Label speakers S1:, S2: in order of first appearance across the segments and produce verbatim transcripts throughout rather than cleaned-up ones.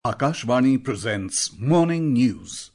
S1: Akashvani presents Morning News.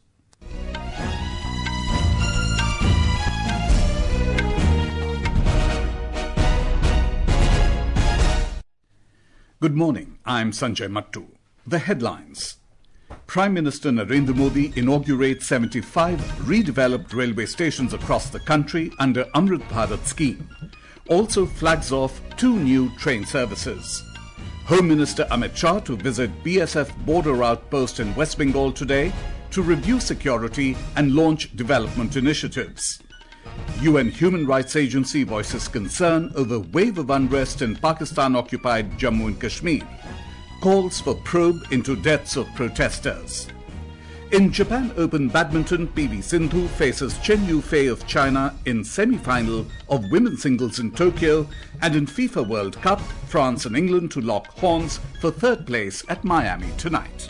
S1: Good morning, I'm Sanjay Mattu. The headlines. Prime Minister Narendra Modi inaugurates seventy-five redeveloped railway stations across the country under Amrit Bharat scheme. Also flags off two new train services. Home Minister Amit Shah to visit B S F border outpost in West Bengal today to review security and launch development initiatives. U N Human Rights Agency voices concern over wave of unrest in Pakistan-occupied Jammu and Kashmir. Calls for probe into deaths of protesters. In Japan Open Badminton, P V Sindhu faces Chen Yufei of China in semi-final of women's singles in Tokyo, and in FIFA World Cup, France and England to lock horns for third place at Miami tonight.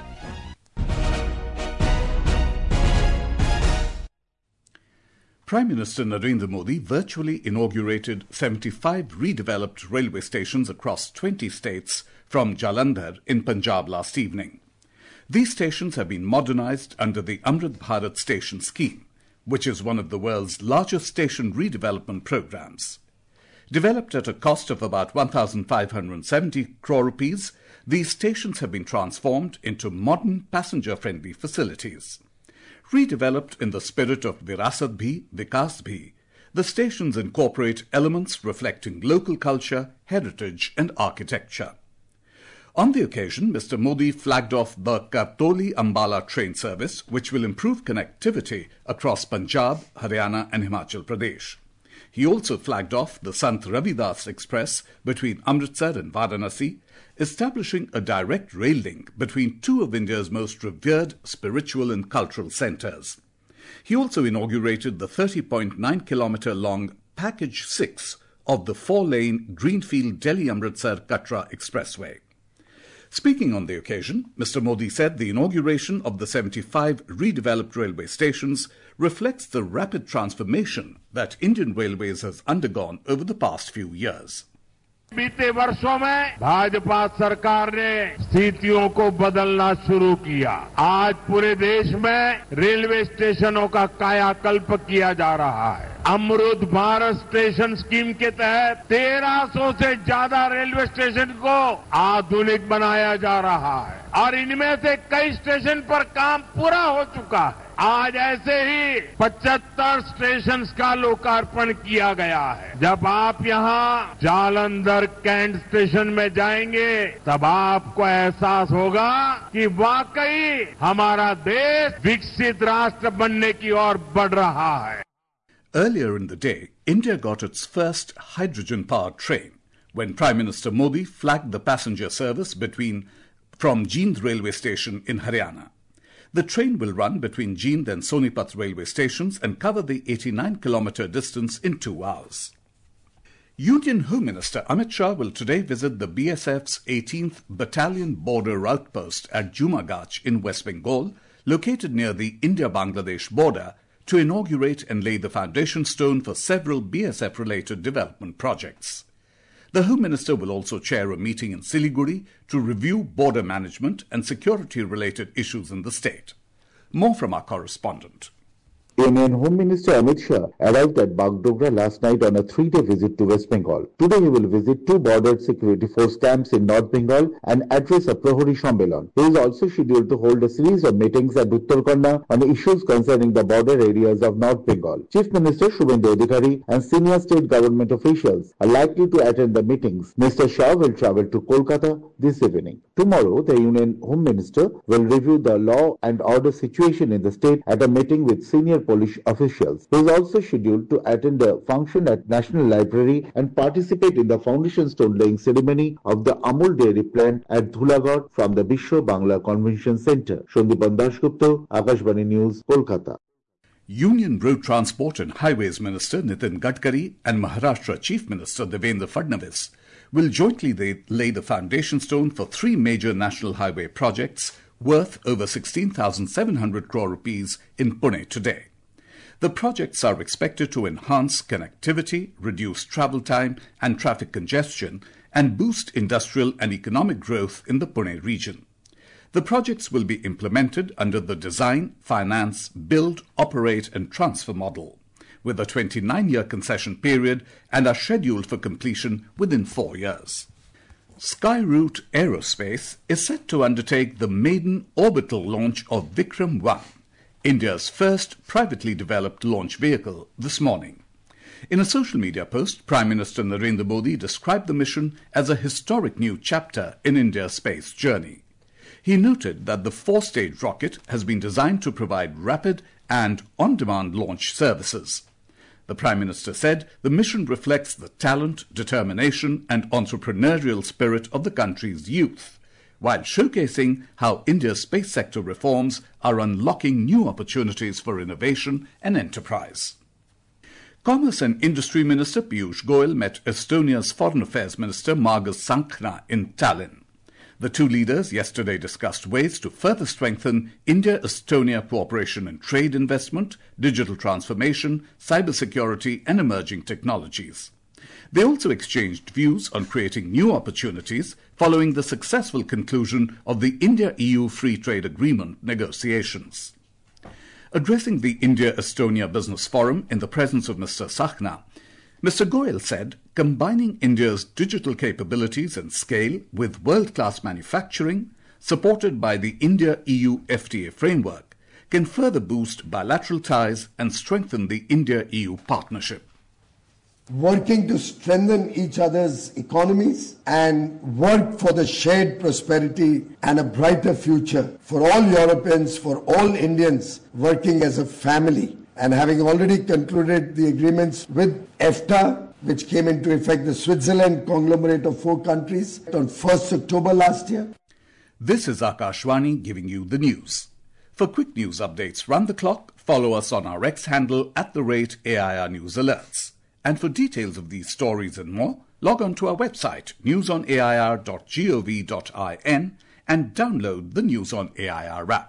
S1: Prime Minister Narendra Modi virtually inaugurated seventy-five redeveloped railway stations across twenty states from Jalandhar in Punjab last evening. These stations have been modernized under the Amrit Bharat Station Scheme, which is one of the world's largest station redevelopment programs. Developed at a cost of about one thousand five hundred seventy crore rupees, these stations have been transformed into modern passenger-friendly facilities. Redeveloped in the spirit of Virasat Bhi, Vikas Bhi, the stations incorporate elements reflecting local culture, heritage and architecture. On the occasion, Mister Modi flagged off the Kartoli-Ambala train service, which will improve connectivity across Punjab, Haryana and Himachal Pradesh. He also flagged off the Sant Ravidas Express between Amritsar and Varanasi, establishing a direct rail link between two of India's most revered spiritual and cultural centres. He also inaugurated the thirty point nine kilometre long Package six of the four-lane Greenfield Delhi-Amritsar Katra Expressway. Speaking on the occasion, Mister Modi said the inauguration of the seventy-five redeveloped railway stations reflects the rapid transformation that Indian Railways has undergone over the past few years.
S2: बीते वर्षों में भाजपा सरकार ने स्थितियों को बदलना शुरू किया। आज पूरे देश में रेलवे स्टेशनों का कायाकल्प किया जा रहा है। अमृत भारत स्टेशन स्कीम के तहत तेरह सौ से ज्यादा रेलवे स्टेशन को आधुनिक बनाया जा रहा है और इनमें से कई स्टेशन पर काम पूरा हो चुका है। आज ऐसे ही पचहत्तर स्टेशन का लोकार्पण किया गया है। जब आप यहाँ जालंधर कैंट स्टेशन में जाएंगे तब आपको एहसास होगा कि वाकई हमारा देश विकसित राष्ट्र बनने की ओर बढ़ रहा है।
S1: Earlier in the day, India got its first hydrogen-powered train when Prime Minister Modi flagged the passenger service between from Jind railway station in Haryana. The train will run between Jind and Sonipat railway stations and cover the eighty-nine kilometre distance in two hours. Union Home Minister Amit Shah will today visit the B S F's eighteenth Battalion Border Outpost at Jumagach in West Bengal, located near the India-Bangladesh border, to inaugurate and lay the foundation stone for several B S F-related development projects. The Home Minister will also chair a meeting in Siliguri to review border management and security-related issues in the state. More from our correspondent.
S3: Union Home Minister Amit Shah arrived at Bagdogra last night on a three-day visit to West Bengal. Today he will visit two border security force camps in North Bengal and address a Prohori Shammelan. He is also scheduled to hold a series of meetings at Uttarkanda on issues concerning the border areas of North Bengal. Chief Minister Shubhendu Adhikari and senior state government officials are likely to attend the meetings. Mister Shah will travel to Kolkata this evening. Tomorrow, the Union Home Minister will review the law and order situation in the state at a meeting with senior police officials. He is also scheduled to attend a function at National Library and participate in the foundation stone laying ceremony of the Amul dairy plant at Dhulagad from the Bishwa Bangla Convention Centre. Shandipan Dasgupta, Akashvani News, Kolkata.
S1: Union Road Transport and Highways Minister Nitin Gadkari and Maharashtra Chief Minister Devendra Fadnavis will jointly lay the foundation stone for three major national highway projects worth over sixteen thousand seven hundred crore rupees in Pune today. The projects are expected to enhance connectivity, reduce travel time and traffic congestion, and boost industrial and economic growth in the Pune region. The projects will be implemented under the design, finance, build, operate and transfer model, with a twenty-nine year concession period, and are scheduled for completion within four years. Skyroot Aerospace is set to undertake the maiden orbital launch of Vikram one, India's first privately developed launch vehicle, this morning. In a social media post, Prime Minister Narendra Modi described the mission as a historic new chapter in India's space journey. He noted that the four-stage rocket has been designed to provide rapid and on-demand launch services. The Prime Minister said the mission reflects the talent, determination and entrepreneurial spirit of the country's youth, while showcasing how India's space sector reforms are unlocking new opportunities for innovation and enterprise. Commerce and Industry Minister Piyush Goyal met Estonia's Foreign Affairs Minister Margus Tsahkna in Tallinn. The two leaders yesterday discussed ways to further strengthen India-Estonia cooperation in trade investment, digital transformation, cybersecurity and emerging technologies. They also exchanged views on creating new opportunities following the successful conclusion of the India-E U Free Trade Agreement negotiations. Addressing the India-Estonia Business Forum in the presence of Mister Tsahkna, Mister Goyal said combining India's digital capabilities and scale with world-class manufacturing, supported by the India-E U F T A framework, can further boost bilateral ties and strengthen the India-E U partnership.
S4: Working to strengthen each other's economies and work for the shared prosperity and a brighter future for all Europeans, for all Indians, working as a family. And having already concluded the agreements with EFTA, which came into effect, the Switzerland conglomerate of four countries, on first October last year.
S1: This is Akashwani giving you the news. For quick news updates round the clock, follow us on our X handle at the rate A I R News Alerts. And for details of these stories and more, log on to our website news on A I R dot gov dot in and download the News on A I R app.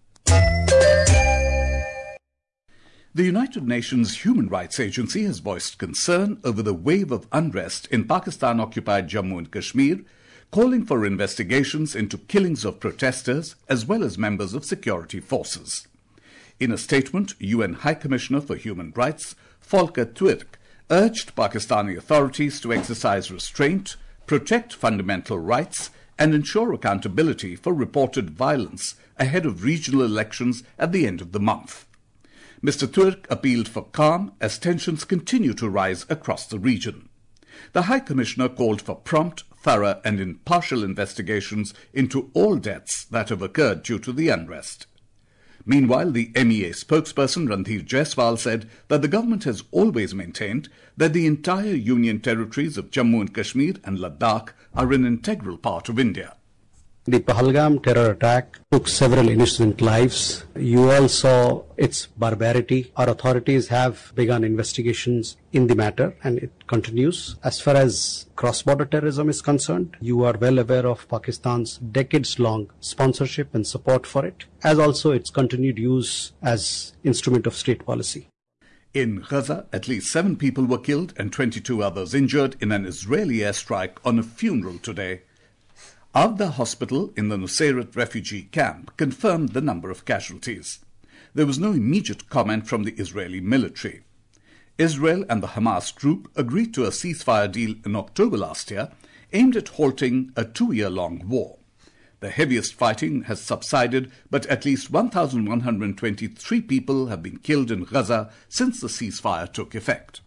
S1: The United Nations Human Rights Agency has voiced concern over the wave of unrest in Pakistan-occupied Jammu and Kashmir, calling for investigations into killings of protesters as well as members of security forces. In a statement, U N High Commissioner for Human Rights, Volker Turk, urged Pakistani authorities to exercise restraint, protect fundamental rights, and ensure accountability for reported violence ahead of regional elections at the end of the month. Mister Turk appealed for calm as tensions continue to rise across the region. The High Commissioner called for prompt, thorough and impartial investigations into all deaths that have occurred due to the unrest. Meanwhile, the M E A spokesperson Randhir Jaiswal said that the government has always maintained that the entire Union territories of Jammu and Kashmir and Ladakh are an integral part of India.
S5: The Pahalgam terror attack took several innocent lives. You all saw its barbarity. Our authorities have begun investigations in the matter and it continues. As far as cross-border terrorism is concerned, you are well aware of Pakistan's decades-long sponsorship and support for it, as also its continued use as instrument of state policy.
S1: In Gaza, at least seven people were killed and twenty-two others injured in an Israeli airstrike on a funeral today. Avda Hospital in the Nuseirat refugee camp confirmed the number of casualties. There was no immediate comment from the Israeli military. Israel and the Hamas group agreed to a ceasefire deal in October last year aimed at halting a two-year-long war. The heaviest fighting has subsided, but at least one thousand one hundred twenty-three people have been killed in Gaza since the ceasefire took effect.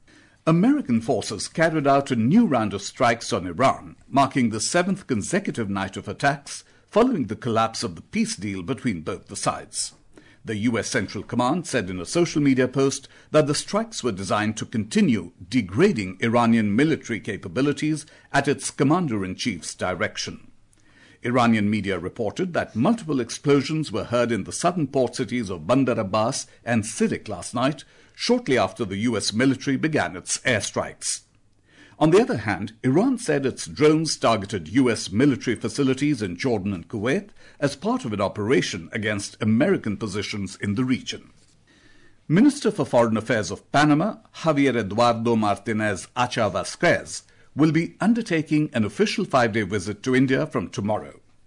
S1: American forces carried out a new round of strikes on Iran, marking the seventh consecutive night of attacks following the collapse of the peace deal between both the sides. The U S Central Command said in a social media post that the strikes were designed to continue degrading Iranian military capabilities at its commander-in-chief's direction. Iranian media reported that multiple explosions were heard in the southern port cities of Bandar Abbas and Sirik last night, shortly after the U S military began its airstrikes. On the other hand, Iran said its drones targeted U S military facilities in Jordan and Kuwait as part of an operation against American positions in the region. Minister for Foreign Affairs of Panama, Javier Eduardo Martinez Acha Vasquez, will be undertaking an official five-day visit to India from tomorrow.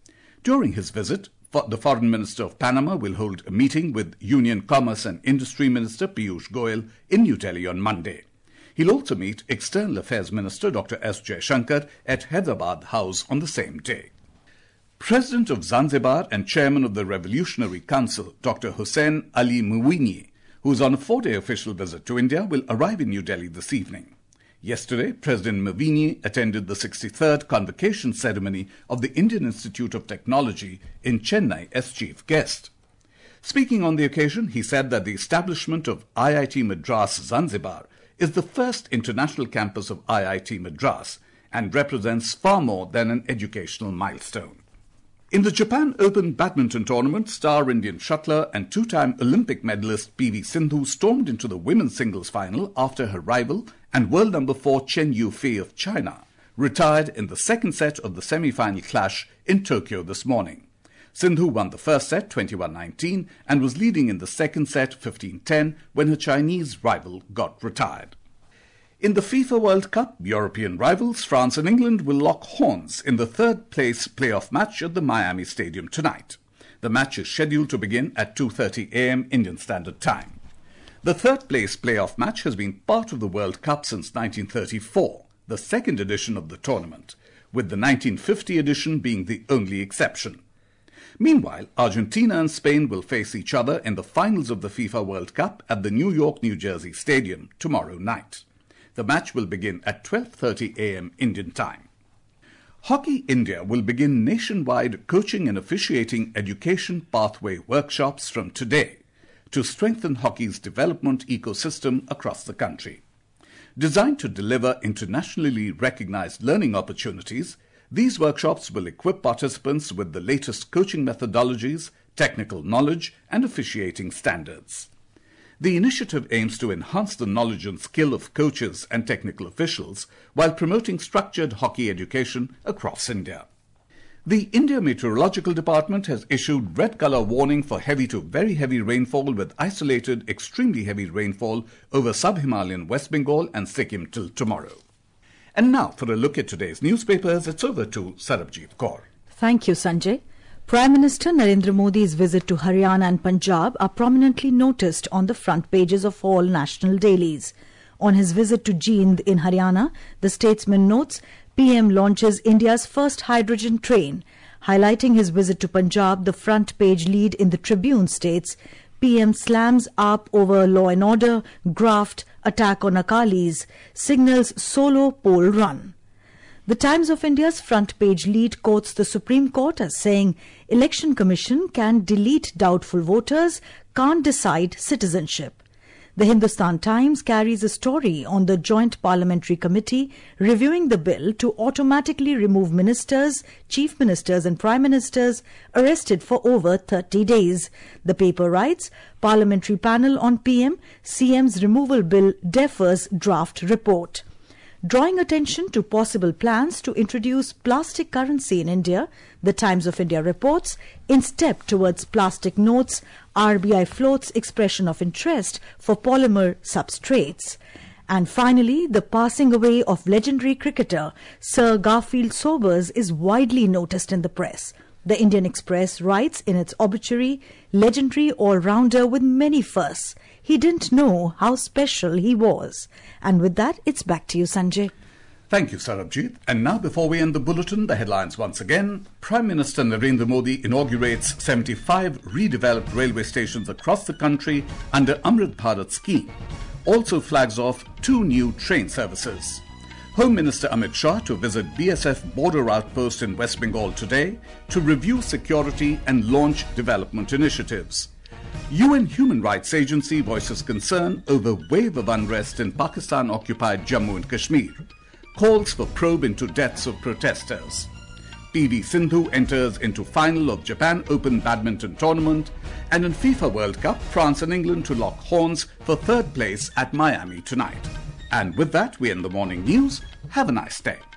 S1: During his visit, the Foreign Minister of Panama will hold a meeting with Union Commerce and Industry Minister Piyush Goyal in New Delhi on Monday. He'll also meet External Affairs Minister Doctor S. Jaishankar at Hyderabad House on the same day. President of Zanzibar and Chairman of the Revolutionary Council, Doctor Hussein Ali Mwinyi, who is on a four-day official visit to India, will arrive in New Delhi this evening. Yesterday, President Mwinyi attended the sixty-third convocation ceremony of the Indian Institute of Technology in Chennai as chief guest. Speaking on the occasion, he said that the establishment of I I T Madras Zanzibar is the first international campus of I I T Madras and represents far more than an educational milestone. In the Japan Open badminton tournament, star Indian shuttler and two-time Olympic medalist P V Sindhu stormed into the women's singles final after her rival and world number four Chen Yufei of China retired in the second set of the semi-final clash in Tokyo this morning. Sindhu won the first set twenty-one nineteen and was leading in the second set fifteen ten when her Chinese rival got retired. In the FIFA World Cup, European rivals France and England will lock horns in the third-place playoff match at the Miami Stadium tonight. The match is scheduled to begin at two thirty a m Indian Standard Time. The third-place playoff match has been part of the World Cup since nineteen thirty-four, the second edition of the tournament, with the nineteen fifty edition being the only exception. Meanwhile, Argentina and Spain will face each other in the finals of the FIFA World Cup at the New York, New Jersey Stadium tomorrow night. The match will begin at twelve thirty a m Indian time. Hockey India will begin nationwide coaching and officiating education pathway workshops from today to strengthen hockey's development ecosystem across the country. Designed to deliver internationally recognized learning opportunities, these workshops will equip participants with the latest coaching methodologies, technical knowledge, and officiating standards. The initiative aims to enhance the knowledge and skill of coaches and technical officials while promoting structured hockey education across India. The India Meteorological Department has issued red color warning for heavy to very heavy rainfall with isolated extremely heavy rainfall over sub-Himalayan West Bengal and Sikkim till tomorrow. And now for a look at today's newspapers, it's over to Sarabjit Kaur.
S6: Thank you, Sanjay. Prime Minister Narendra Modi's visit to Haryana and Punjab are prominently noticed on the front pages of all national dailies. On his visit to Jind in Haryana, the statesman notes P M launches India's first hydrogen train. Highlighting his visit to Punjab, the front page lead in the Tribune states, P M slams up over law and order, graft, attack on Akalis, signals solo poll run. The Times of India's front page lead quotes the Supreme Court as saying, Election Commission can delete doubtful voters, can't decide citizenship. The Hindustan Times carries a story on the Joint Parliamentary Committee reviewing the bill to automatically remove ministers, chief ministers and prime ministers arrested for over thirty days. The paper writes, Parliamentary panel on P M, C M's removal bill defers draft report. Drawing attention to possible plans to introduce plastic currency in India, the Times of India reports, in step towards plastic notes, R B I floats expression of interest for polymer substrates. And finally, the passing away of legendary cricketer Sir Garfield Sobers is widely noticed in the press. The Indian Express writes in its obituary, legendary all-rounder with many firsts. He didn't know how special he was. And with that, it's back to you, Sanjay.
S1: Thank you, Sarabjit. And now, before we end the bulletin, the headlines once again. Prime Minister Narendra Modi inaugurates seventy-five redeveloped railway stations across the country under Amrit Bharat scheme. Also flags off two new train services. Home Minister Amit Shah to visit B S F border outpost in West Bengal today to review security and launch development initiatives. U N Human Rights Agency voices concern over wave of unrest in Pakistan-occupied Jammu and Kashmir. Calls for probe into deaths of protesters. P V Sindhu enters into final of Japan Open badminton tournament. And in FIFA World Cup, France and England to lock horns for third place at Miami tonight. And with that, we end the morning news. Have a nice day.